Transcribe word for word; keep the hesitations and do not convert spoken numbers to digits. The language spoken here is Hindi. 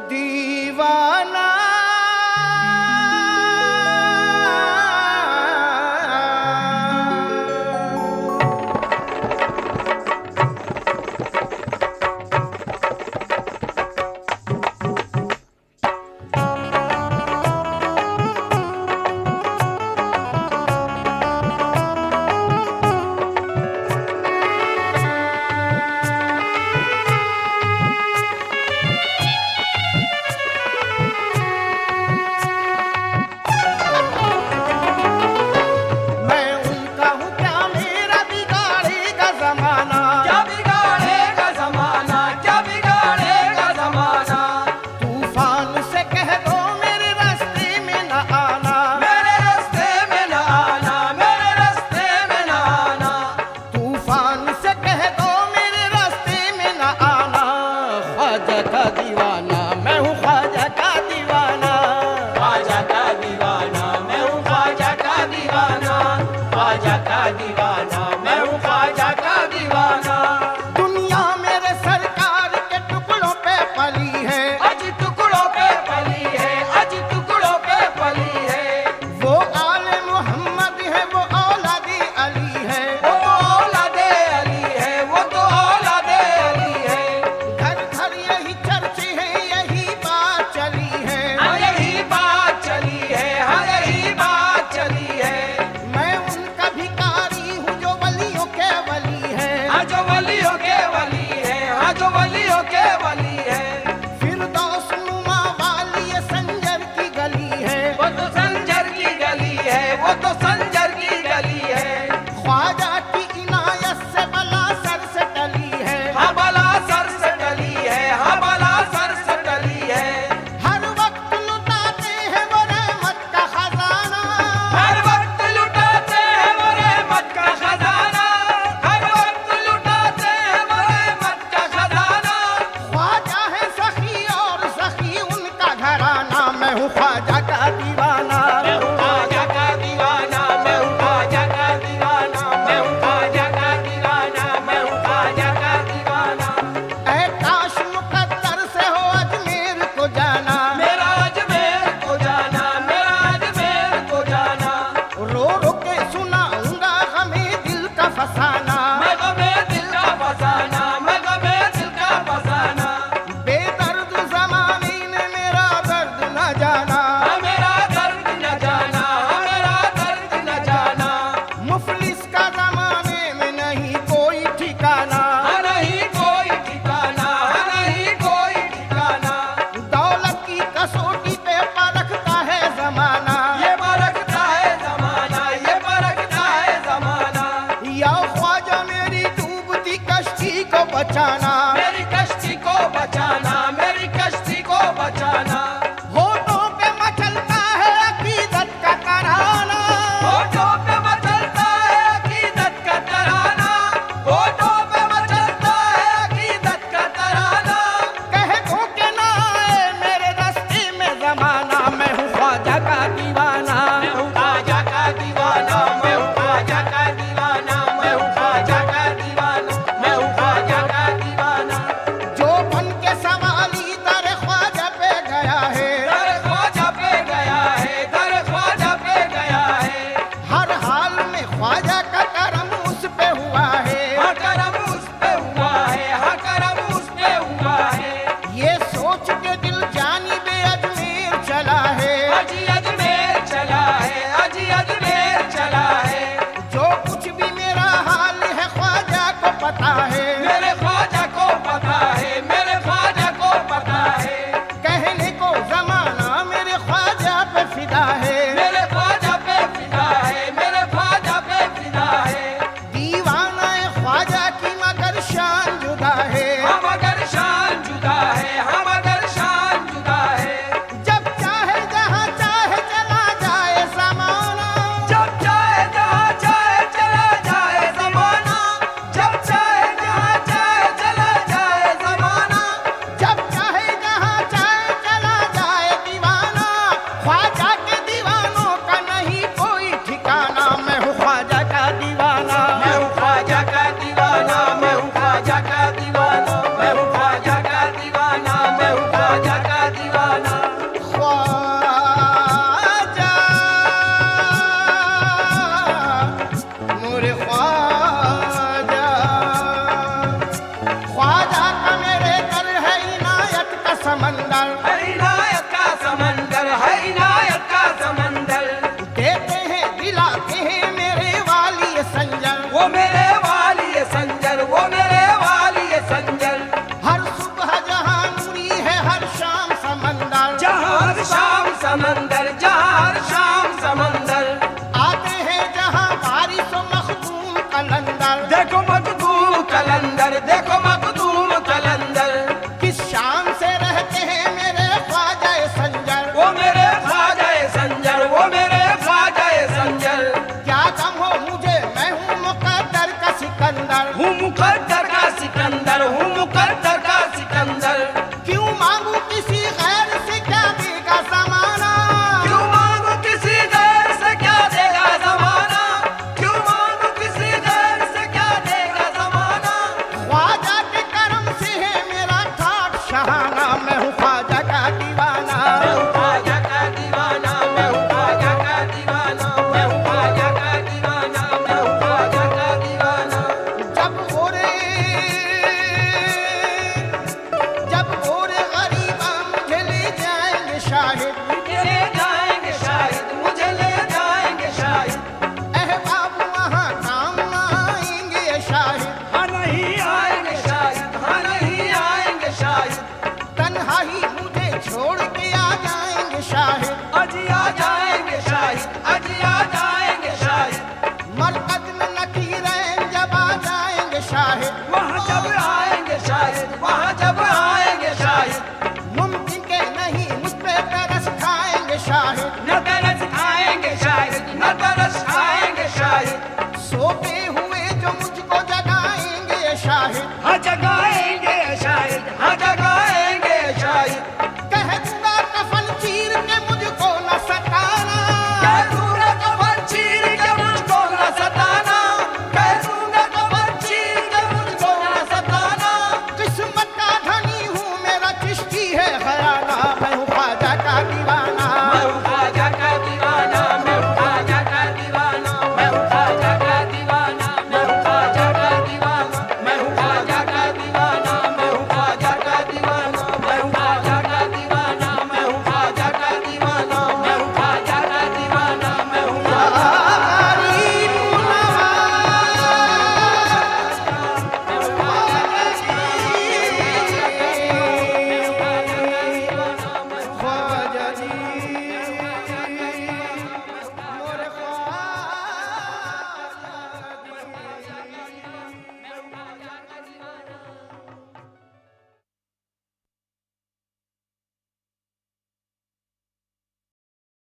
दीवाना बचाना, मेरी कश्ती को बचाना, मेरी कश्ती को बचाना। होठों पे मचलता है अकीदत का तराना, होठों पे मचलता है अकीदत का तराना, होठों पे मचलता है अकीदत का तराना। कहे को के ना आए मेरे रास्ते में जमाना, मैं हूँ ख्वाजा का दीवाना, मैं हूँ ख्वाजा का दीवाना, मैं हूँ ख्वाजा का दीवाना, मैं हूँ ख्वाजा का दीवाना, मैं हूँ ख्वाजा का दीवाना। जो बन के सवार हूँ मुकद्दर का सिकंदर, हूँ मुकद्दर का सिकंदर। क्यों मांगू किसी गैर से क्या देगा ज़माना, क्यों मांगू किसी गैर से क्या देगा ज़माना, क्यों मांगू किसी गैर से क्या देगा ज़माना। ख्वाजा के करम से है मेरा ठाठ शहाना, मैं हूँ ख्वाजा का दीवाना। मैं हूँ ख्वाजा का दीवाना, मैं हूँ ख्वाजा का दीवाना, मैं हूँ ख्वाजा का दीवाना, मैं हूँ ख्वाजा का दीवाना। जब गोरे जब गोरे गरीबा मुझे ले जाएंगे शाहिद, मुझे ले जाएंगे शाहिद, मुझे ले जाएंगे शाहिद। अहबाब वहाँ काम न आएंगे शाहिद, हाँ नहीं आएंगे शाहिद, हाँ नहीं आएंगे शाहिद। तन्हाई मुझे छोड़ के आ जाएंगे शाहिद, अजी आ जाएंगे शाहिद, अजी आ जाएंगे शाहिद। मरकज में नकीरें जब आ जाएंगे शाहिद, वहाँ जब आएंगे शाहिद, वहाँ जब